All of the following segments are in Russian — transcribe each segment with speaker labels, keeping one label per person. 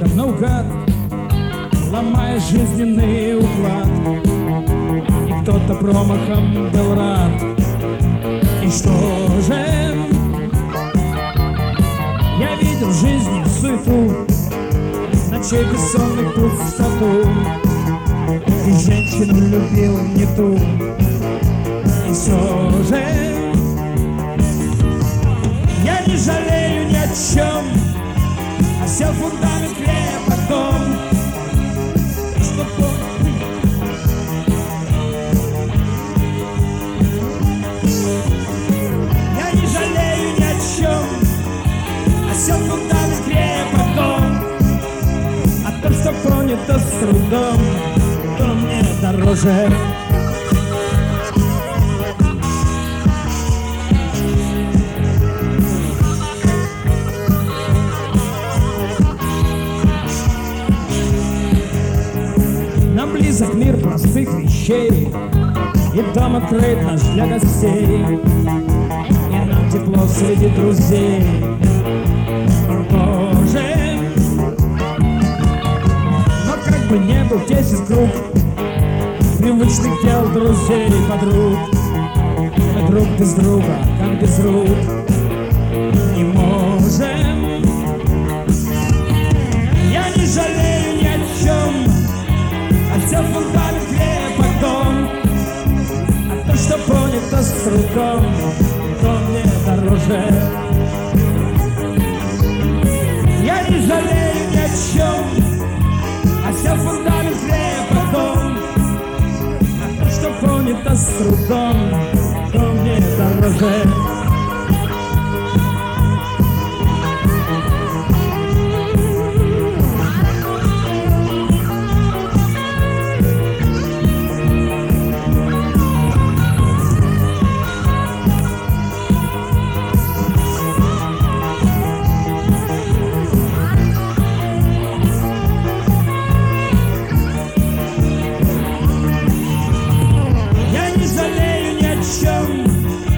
Speaker 1: как наугад, ломая жизненный уклад. И кто-то промахом был рад. И что же? Я видел в жизни суету, ночей бессонных пустоту, и женщину любил не ту. И все же я не жалею ни о чем, а сел фундамент крепком, что я не жалею ни о чем, а сел фундамент крепком, а то, что пронято с трудом, то мне дороже. Близок мир простых вещей, и дом открыт наш для гостей, и нам тепло среди друзей. Боже, но как бы не был тесен круг привычных дел, друзей и подруг, мы друг без друга, как без рук, не можем. Я не жалею ни о чем, сел фундамент крепок дом, а то, что понято с трудом, то мне дороже. Я не жалею ни о чем, а сел фундамент крепок дом, а то, что понято с трудом, то мне дороже.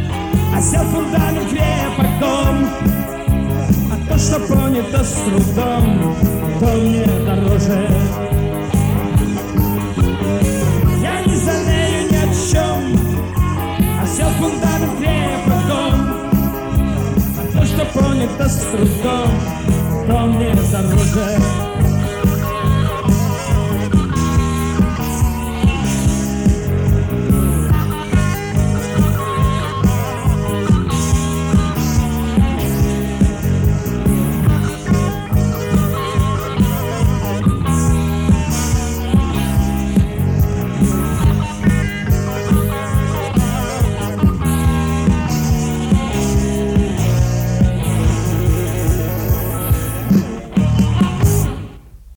Speaker 1: А сел фундамент крепок дом, а то, что понято с трудом,